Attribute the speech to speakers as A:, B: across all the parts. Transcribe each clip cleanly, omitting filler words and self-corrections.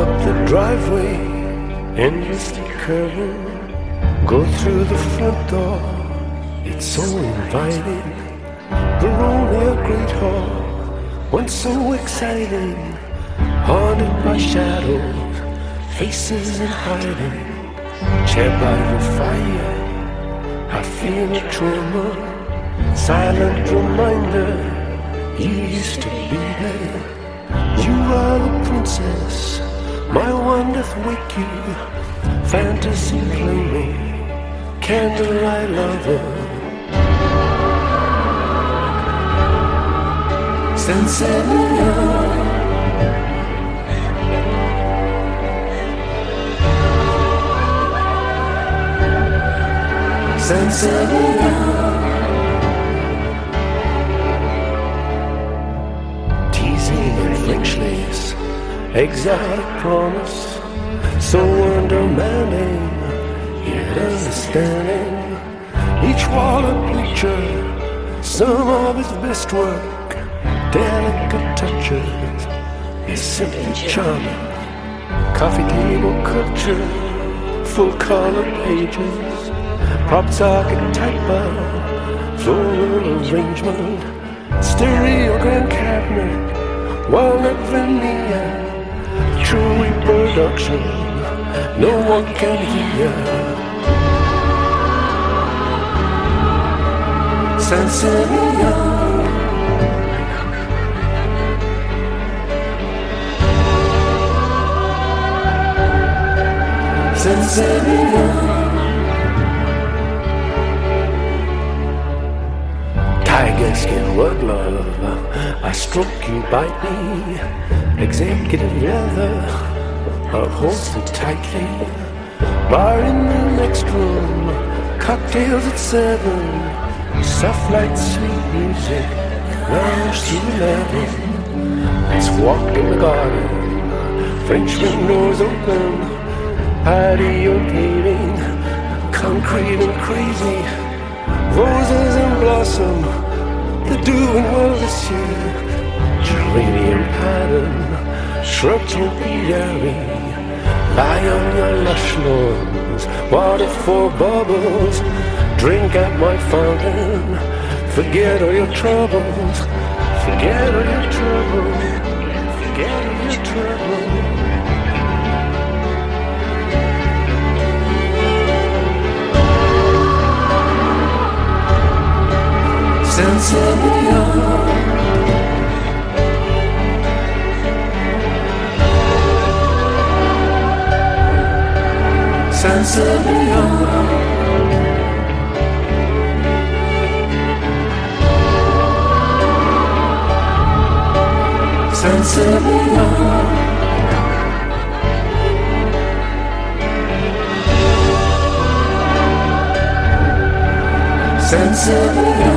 A: up the driveway, endlessly curving. Go through the front door, it's so inviting. Baronia Great Hall, once so exciting. Haunted by shadows, faces in hiding. Chair by the fire, I feel a tremor. Silent reminder, you used to be there. You are the princess, my one doth wake you. Fantasy playmate, candlelight lover. Sensilia, Sensilia. Teasing and French lace, exotic promise, so undermining, yet understanding. Each wall a picture, some of his best work. Delicate touches, is simply charming. Coffee table culture, full color pages. Props archetypal, floral arrangement. Stereogram cabinet, walnut veneer. True reproduction, no one can hear. Sensilia, Sensilia. Tiger skin rug love, I stroke you, bite me. Executive leather, upholstered tightly. Bar in the next room, cocktails at 7. Soft light, sweet music, lounge to 11. Let's walk in the garden, French windows open. Patio paving, concrete and crazy. Roses in blossom, they're doing well this year. Geranium pattern, shrubs will be airy. Lie on your lush lawns, water for bubbles. Drink at my fountain, forget all your troubles. Forget all your troubles, forget all your troubles. Sensilia, Sensilia, Sensilia, Sensilia.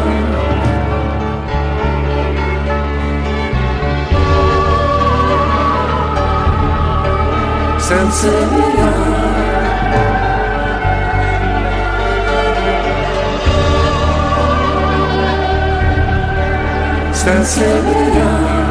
A: Sensilia, Sensilia.